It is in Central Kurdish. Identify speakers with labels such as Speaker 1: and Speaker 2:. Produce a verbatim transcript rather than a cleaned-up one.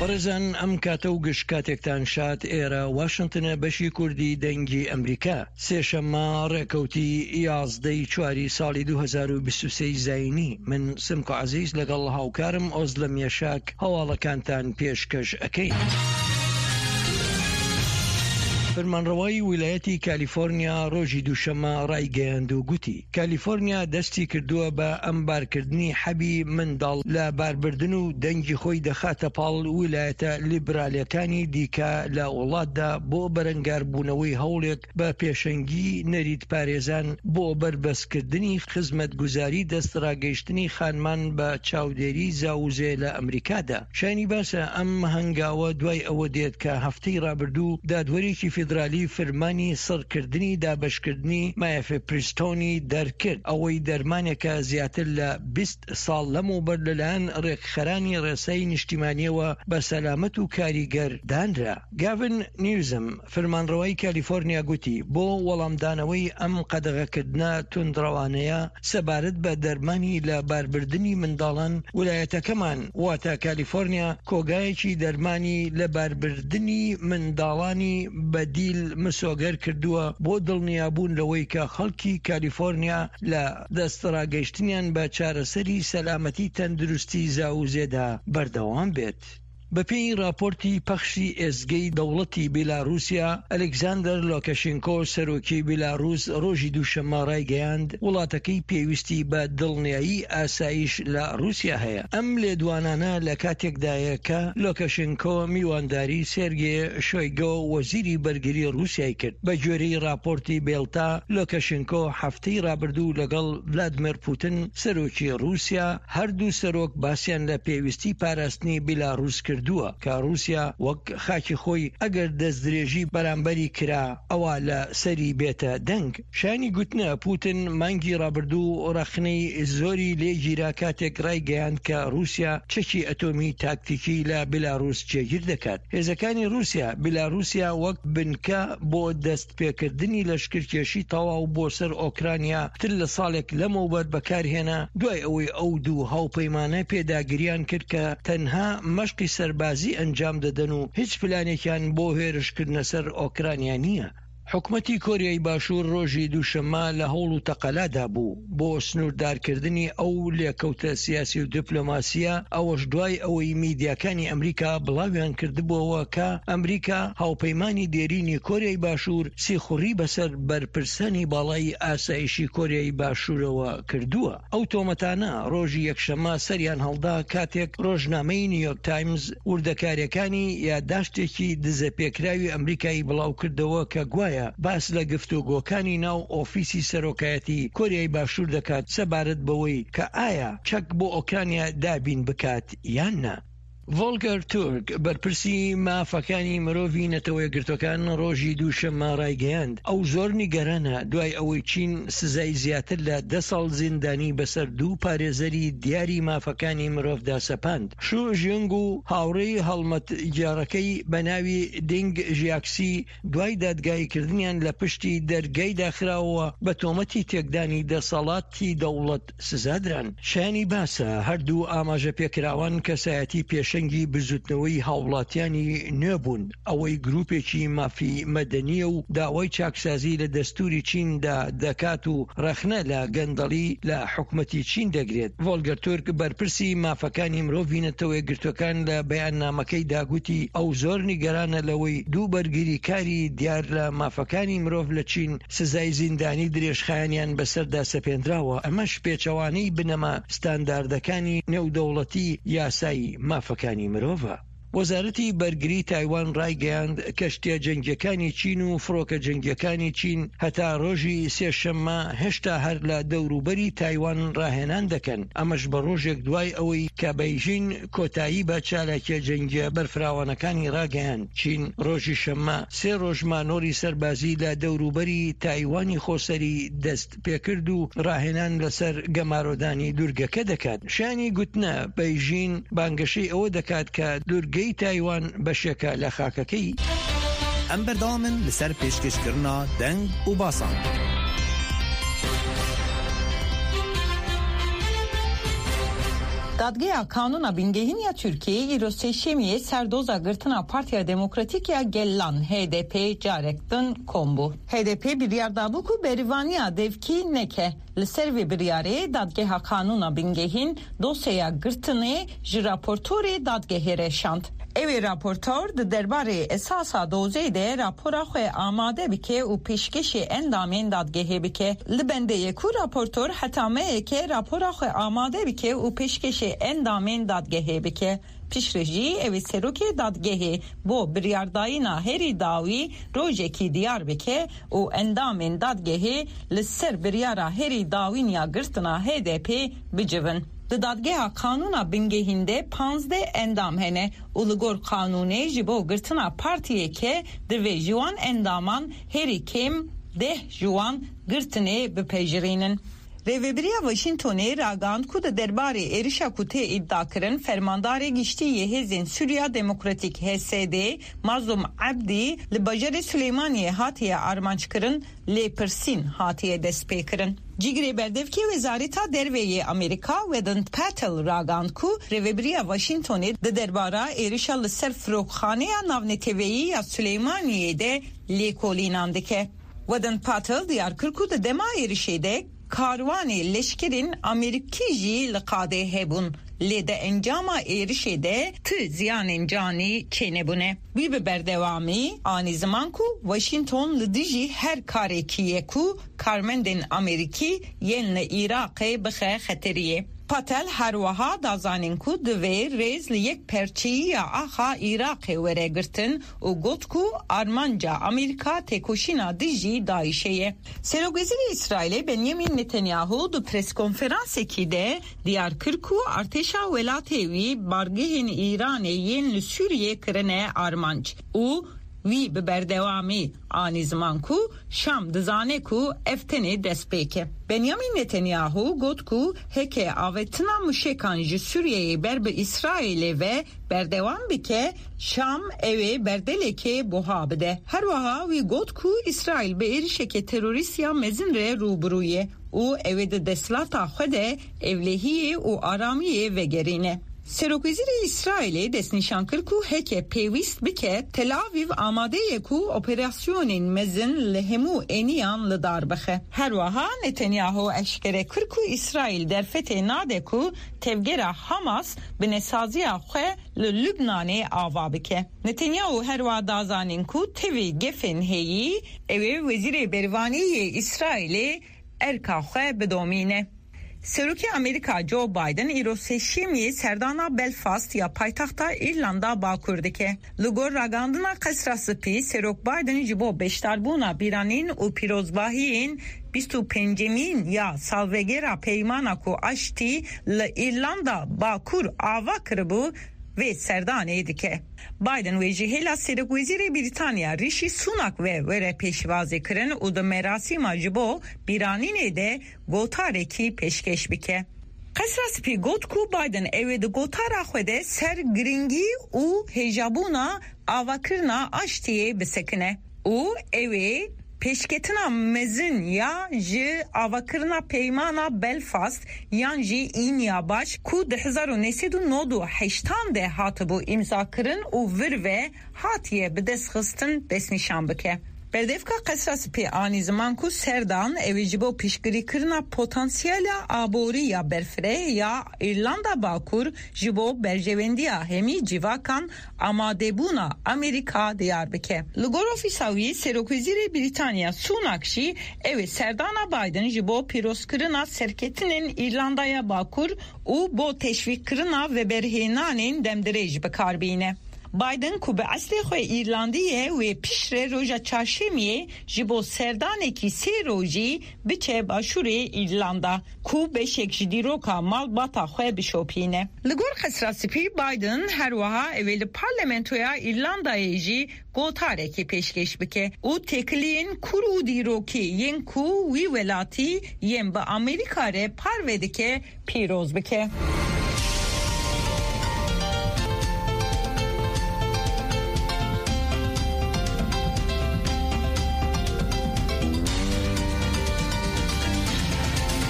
Speaker 1: بەڕێزان ئەم کاتە و گشت کاتێکتان شات ئێرە واشنگتنە بەشی کوردی دەنگی ئەمریکا سێشەممە ڕێکەوتی یازدەی چواری ساڵی دوو هەزار و بیست و سێ زاینی من سمکۆ عەزیز لەگەڵ هاوکارم ئۆزلە میێشاک هەواڵەکانتان پێشکەش ئەەکەین. فەرمانڕەوایی ویلایەتی کالیفۆرنیا ڕۆژی دووشەممە ڕایگەیاند و گوتی کالیفۆرنیا دەستی کردووە بە ئەمبارکردنی حەبی منداڵ لە باربردن و دەنگی خۆی دەخاتە پاڵ ویلایەتە لیبرالیەکانی دیکە لە وڵاتدا بۆ بەرەنگاربوونەوەی هەوڵێک بە پێشەنگی نەریت پارێزان بۆ بربەستکردنی خزمەتگوزاری دەستڕاگەیشتنی خانمان بە چاودێری زاوزێ لە ئەمریکادا. شانی باسە ئەم هەنگاوە دوای ئەوە دێت کە هەفتەی ڕابردوو دادوەرێکی فیدرالی فەرمانی سڕکردنی دابشکردنی مایەفێپریستۆنی دەرکرد ئەوەی دەرمانێکە زیاتر لە بیست ساڵ لەمەوبەر لەلایەن ڕێکخەرانی ڕێسای نیشتیمانیەوە بە سەلامەت و کاریگەر دانرا. گاڤن نیوزم فەرمانڕەوایی کالیفۆرنیا گوتی بۆ وەڵامدانەوەی ئەم قەدەغەکردنە توندڕەوانەیە سەبارەت بە دەرمانی لە باربردنی منداڵان ویلایەتەکەمان واتە کالیفۆرنیا کۆگایەکی دەرمانی لە باربردنی منداڵانی بەدیل مسۆگەر کردووە بۆ دڵنیابوون لەوەی کە خەڵکی کالیفۆرنیا لە دەستڕاگەیشتنیان بە چارەسەری سەلامەتی تەندروستی زاوزێدا بەردەوام بێت. بەپێی راپۆرتی پەخشی ئێزگەی دەوڵەتی بیلاروسیا ئەلێکزاندەر لۆکەشێنکۆ سەرۆکی بیلاروس ڕۆژی دووشەممە ڕایگەیاند وڵاتەکەی پێویستی بە دڵنیایی ئاسایش لە رووسیا هەیە. ئەم لێدوانانە لە کاتێکدایە کە لۆکەشێنکۆ میوانداری سێرگێ شۆیگۆ وەزیری بەرگری رووسیای کرد. بە گوێرەی راپۆرتی بێڵتا لۆکەشێنکۆ هەفتەی ڕابردوو لەگەڵ ڤلادیمیر پوتین سەرۆکی رووسیا هەردوو سەرۆک باسییان لە پێویستی پاراستنی بیلاروس کرد کە رووسیا وەک خاکی خۆی ئەگەر دەستدرێژی بەرامبەری کرا ئەوە لە سەری بێتە دەنگ. شانی گوتنە پوتین مانگی ڕابردوو ڕەخنەی زۆری لێگیرا کاتێک ڕایگەیاند کە رووسیا چەکی ئەتۆمی تاکتیکی لە بیلاروس جێگیر دەکات. هێزەکانی رووسیا بیلاروسیا وەک بنکە بۆ دەست پێکردنی لەشکرکێشی تەواو بۆ سەر ئۆکرانیا تر لە ساڵێک لەمەوبەر بەکارهێنا دوای ئەوەی ئەو دوو هاوپەیمانە پێداگریان کرد کە تەنها مەشقی سەربازی ئەنجام دەدەن و هیچ پلانێکیان بۆ هێرشکردنە سەر ئۆکرانیا نییە. حکومەتی کۆریای باشوور ڕۆژی دووشەممە لە هەوڵ و تەقەلادا بوو بۆ سنووردارکردنی ئەو لێکەوتە سیاسی و دیپلۆماسیە ئەوەش دوای ئەوەی میدیاکانی ئەمریکا بڵاویان کردبووەوە کە ئەمریکا هاوپەیمانی دێرینی کۆریای باشوور سیخوڕی بەسەر بەرپرسانی باڵای ئاسایشی کۆریای باشوورەوە کردووە. ئەو تۆمەتانە ڕۆژی یەکشەممە سەریان هەڵدا کاتێک ڕۆژنامەی نیویۆرک تایمز وردەکاریەکانی یادداشتێکی دزەپێکراوی ئەمریکایی بڵاو کردەوە کە گوایە باس لە گفتوگۆکانی ناو ئۆفیسی سەرۆکایەتی کۆریای باشوور دەکات سەبارەت بەوەی کە ئایا چەک بۆ ئۆکرانیا دابین بکات یان نا. ڤۆلگەر تورک بەرپرسی مافەکانی مرۆڤی نەتەوە یەکگرتوەکان ڕۆژی دووشەممە ڕایگەیاند ئەو زۆر نیگەرانە دوای ئەوەی چین سزای زیاتر لە دە ساڵ زیندانی بەسەر دوو پارێزەری دیاری مافەکانی مرۆڤدا سەپاند. شو ژینگ و هاوڕێی هەڵمەتجارەکەی بە ناوی دینگ ژیاکسی دوای دادگاییکردنیان لە پشتی دەرگای داخراوە بە تۆمەتی تێکدانی دەسەڵاتی دەوڵەت سزادران. شانی باسە هەردوو ئاماژە پێکراوان کەسایەتی پێشەنگی بزوتنەوەی هاوڵاتیانی نوێبوون ئەوەی گروپێکی مافی مەدەنیە و داوای چاکسازی لە دەستوری چیندا دەکات و ڕەخنە لە گەندەڵی لە حکومەتی چین دەگرێت. ڤۆلگەر تورک بەرپرسی مافەکانی مرۆڤی نەتەوە یەکگرتوەکان لە بەیاننامەکەی داگوتی ئەو زۆر نیگەرانە لەوەی دوو بەرگریکاری دیار لە مافەکانی مرۆڤ لە چین سزای زیندانی درێژخایانیان بەسەردا سەپێنراوە. ئەمەش پێچەوانەی بنەما ستانداردەکانی نێودەوڵەتی یاسایی مافەکانی مرۆڤە. وەزارەتی بەرگری تایوان ڕایگەیاند کەشتیە جەنگیەکانی چین و فڕۆکە جەنگیەکانی چین هەتا ڕۆژی سێشەممە هێشتا هەر لە دەوروبەری تایوان ڕاهێنان دەکەن. ئەمەش بە ڕۆژێک دوای ئەوەی کە بەیژین کۆتایی بە چالاکیە جەنگیە بەرفراوانەکانی ڕاگەیاند. چین ڕۆژی شەممە سێ ڕۆژ مانۆری سەربازی لە دەوروبەری تایوانی خۆسەری دەست پێکرد و ڕاهێنان لەسەر گەمارۆدانی دوورگەکە دەکات. شانی گوتنە بەیژین بانگەشەی ئەوە دەکات کە دوورگە تایوان بەشێکە لە خاکەکەی.
Speaker 2: ئەم بەردەوامن لەسەر پێشکەشکردنا دەنگ و باسان.
Speaker 3: Dadgeha kanuna bingehîn ya Türkiye îro seçemiye serdoza girtina Partiya Demokratik ya Gellan H D P carektin kombu. H D P biryarda ku berivaniya devki neke li ser vê biryarê dadgeha kanuna bingehîn dosyaya girtinê ji raportorê dadgehê re şand. Evê raportor di derbarê esasa dozê de rapora xwe amade bike û pêşkêşê endamên dadgehê bike. Li bendeyê ku raportor hetameyeke rapora xwe amade bike û pêşkêşê endamên dadgehê bike. Piştre jî evê serokê dadgehê bo biryardayîna herî dawî rojekî diyar bike û endamên dadgehê li ser biryara herî dawîn ya girtina H D P bicivin. Di dadgeha kanuna bingehinde panzde endam hene ulugor kanune jibo girtina partiyeke divê jiwan endaman herî kêm deh jiwan girtinê bipejirînin. Rêveberiya Washingtonê ragand ku di derbarê êrişa ku tê îddia kirin fermandarê giştî hêzên Sûriya Demokratîk H S D Mazlum Abdî li bajarê Süleymaniyê hatiye armançkirin lêpirsîn hatiye destpêkirin. Cigirê berdevkê Wezareta Derveyê Amerîka Vedant Patel ragand ku Rêveberiya Washingtonê di derbara êrişa li ser firokxaneya navneteveyî ya Süleymaniyê de lêkolînan dike. Vedant Patel diyar kir ku di dema êrişê de karvanê leşkerin Amerîkî jî li qadê hebûn. Lê de encama êrişê de ti ziyanên canî çênebûne. Wî bi berdewamî anî ziman ku Washington li dijî her karekî ye ku karmendên Amerîkî yên li Iraqê bixe xeteriyê. Patel her wiha dazanîn ku divê rêz li yek perçeyiya axa Iraqê were girtin û got ku armanca Amerîka têkoşîna dijî Daişê ye. Serokvezîrê İsraîlê Benyamin Netanyahu di preskonferansekî de diyar kir ku artêşa welatê wî bargehên Îranê yên li Sûriyê kirine armanc û wî bi berdewamî anî ziman ku Şam dizane ku ev tenê destpêke. Benyamin Netanyahu got ku heke avetina muşekan ji Sûriyeyê ber bi İsraîlê ve berdewam bike Şam evê berdelekê buha bide. Her wiha wî got ku İsraîl bi êrişeke terorîst ya mezin re rûbirû ye û evê di desthilata xwe de evlehiyê û aramiyê vegerîne. Serokvezîrê İsraîlê destnîşan kir ku heke pêwîst bike Tel Aviv amade ye ku operasyonên mezin li hemû eniyan li dar bixe. Her wiha Netanyahu eşkere kir ku İsraîl derfetê nade ku tevgera Hamas bi nesaziya xwe li Lübnanê ava bike. Netanyahu her wiha dazanîn ku tevî gefên heyî evê wezîrê bervaniyê İsraîlê erka xwe bidomîne. Serokê Amerîka Joe Biden îro seçimiyê serdana Belfast ya paytaxta İrlanda bakur dike. Li gor ragandina qesra spî Serok Biden ji bo beşdarbûna bîranîn û pîrozbahiyên bîst û pêncemîn ya salvegera peymana ku aştî li İrlanda bakur ava kiribû ve serdanê dike. Biden ve jî hêla Serokvezîrê Brîtanya Rishi Sunak ve were pêşvazî kirin û di merasîma ji bo bîranînê de gotarekî pêşkeş bike. Qesra spî got ku Biden evê di gotara xwe de ser giringî û hêjabûna avakirina aştiyê bisekine û evê peşketina mezin ya ji avakirina peymana Belfast yan jî îniya baş ku di hezar û nesed û nod û heştan de hatibû imza kirin û vir ve hatiye bi destxistin destnîşan bike. Berdevka qesra spî anî ziman ku serdan evê ji bo piştgirîkirina potansiyela aborî ya berfirê ya İrlanda bakur ji bo berjevendiya hemî civakan amadebûna Amerîka diyar bike. Li gor ofîsa wî Serokvezîrê Brîtanya Sunak jî evê serdana Biden ji bo pîrozkirina serketinên İrlandaya bakur û bo teşvîkkirina ve berhênanên demdirêj bikarbîne. Biden ku bi eslê xwe İrlandî ye wê piştre roja çarşemiyê ji bo serdanekî sê rojî biçe başûrê İrlanda ku beşek ji dîroka malbata xwe bişopîne. Li gor qesra spî Biden her wiha evê li parlamentoya İrlandayê jî gotarekî pêşkeş bike û têkiliyên kur û dîrokî yên ku wî welatî yên bi Amerîka re parve dike pîroz bike.